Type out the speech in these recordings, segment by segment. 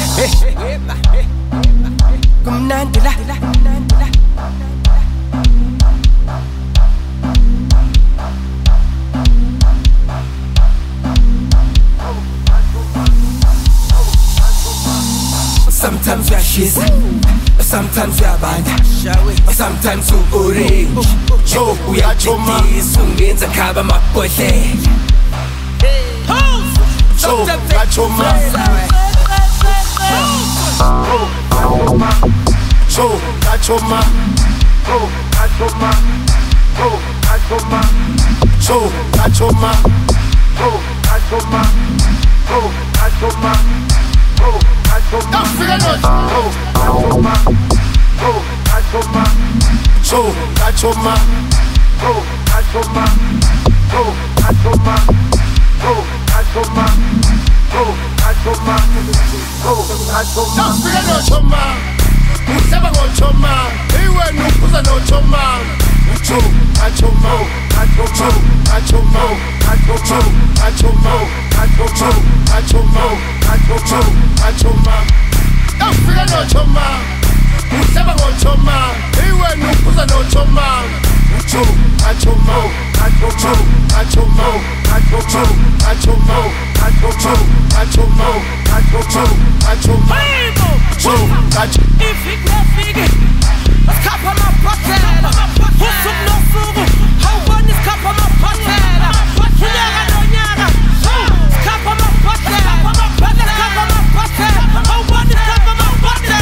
kumnandi la. Sometimes we are shiz, sometimes we are bad, sometimes we orange. Joe, we are this, ungenza khaba mabhodlela. Joe, gachoma. Joe, gachoma. Joe, gachoma. Joe, gachoma. Joe, gachoma. Joe, gachoma. Joe, gachoma. Don't figure no. Achoma, achoma, achoma, achoma, achoma, achoma, achoma, achoma. Don't figure no choma. Usaba go choma. Iwe nukuza no choma. Ucho, achoma, achoma, achoma, achoma, achoma, achoma, achoma, achoma, achoma. Don't figure no choma. Usaba go choma. Iwe nukuza no choma. Ucho, achoma, achoma, achoma, achoma, achoma, achoma, achoma, achoma, achoma. If it not big, let's cap on my pocket. Who's up no food? How one is cap on my pocket? Nyaga no nyaga. Cap on my pocket. Let's cap on my pocket. How one is cap on my pocket?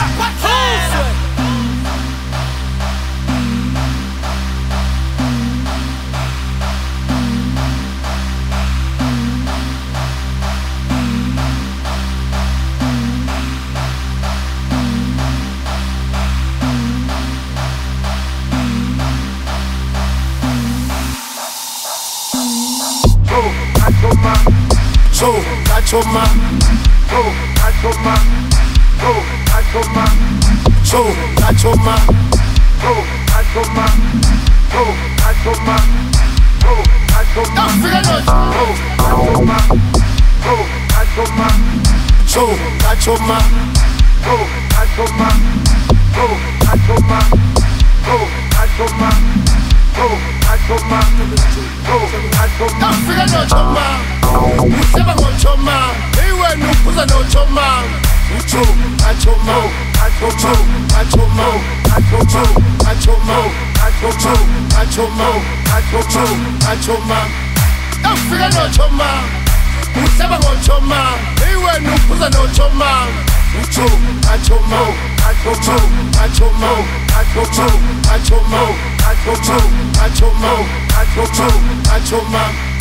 Joe, achoma, Joe, achoma, Joe, achoma, Joe, achoma, Joe, achoma, Joe, achoma, Joe, achoma. Don't figure no. Achoma, Joe, achoma, Joe, achoma, Joe, achoma, Joe, achoma, Joe, achoma, Joe, achoma, Joe, achoma. Don't figure no choma. Usaba go choma. Iwe nukuza no choma. Ucho, achoma, achoma, achoma, achoma, achoma, achoma, achoma, achoma, achoma. Don't figure no choma. Usaba go choma. Iwe nukuza no choma. Ucho, achoma, achoma, achoma, achoma, achoma, achoma, achoma, achoma, achoma.